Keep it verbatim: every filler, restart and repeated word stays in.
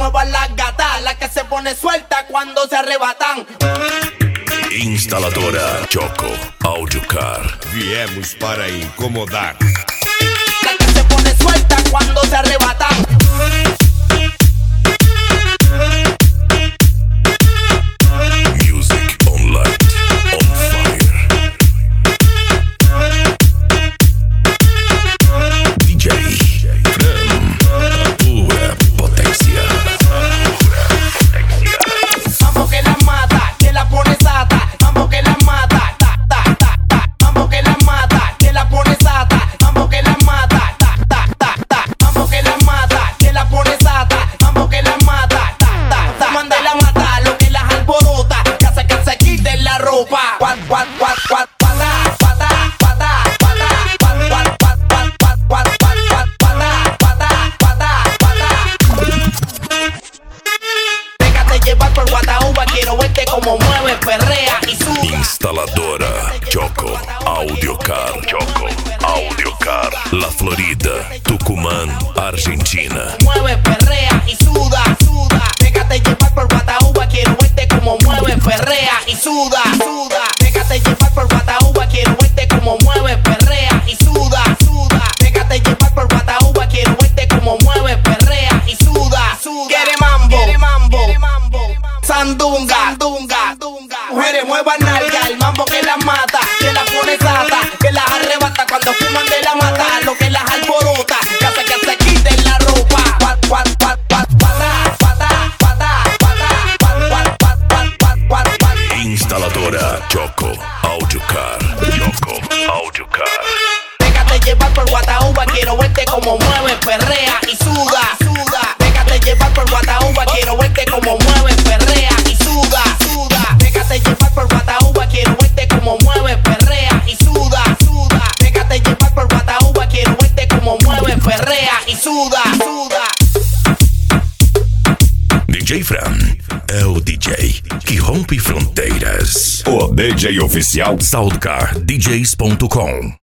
muevan las gatas, la que se pone suelta cuando se arrebatan. Instaladora Choco Audiocar. Viemos para incomodar. La que se pone suelta cuando se arrebatan. Music online, on fire. D J Fran, pura potencia. Vamos que la mata, que la pone sata. Vamos que la mata, ta, ta, ta, ta. Vamos que la mata, que la pone sata. Vamos que la mata, ta, ta, ta, ta. Vamos que la mata, que la pone sata. Vamos que la mata, ta, ta, ta. Manda y la mata, lo que las alborota, que hace que se quiten la ropa. Cuat, cuat, cuat, cuat, pata, pata, pata, pata, cuat, cuat, cuat, cuat, cuat, cuat, cuat, cuat, pata, pata, pata, pata. Déjate llevar por Guatauba, quiero verte como mueve, perrea y suda. Instaladora Choco Audiocar. Choco Audiocar. La Florida, Tucumán, Argentina. Mueve, perrea y suda, suda. Déjate llevar por Guatauba, quiero verte como mueve, perrea y suda, suda. Déjate llevar por Guatauba, quiero verte como mueve, perrea y suda, suda. Déjate llevar por Guatauba, quiero verte como mueve, perrea y suda, suda. Quiere mambo, quiere mambo, sandunga, sandunga. Mujeres muevan nalga, el mambo que las mata, que las pone sata, que las arrebata cuando fuman de la mata, lo que las alborota, que hace que se quiten la ropa. Pat, pat, pat, pat, pata, pata, pata, pata, pat, pat, pat, pat, pat, pat, pat. Instaladora Choco Audiocar. Choco Audiocar. Déjate llevar por Guatauba, quiero verte como mueve, perrea y suda, suda. Déjate llevar por Guatauba, quiero verte como mueve, perrea y suda, suda. Déjate llevar por Guatauba, quiero verte como mueve, perrea y suda, suda. Déjate llevar por Guatauba, quiero verte como mueve, perrea y suda, suda. D J Fran é o D J que rompe fronteiras. O D J oficial Soundcar D Js ponto com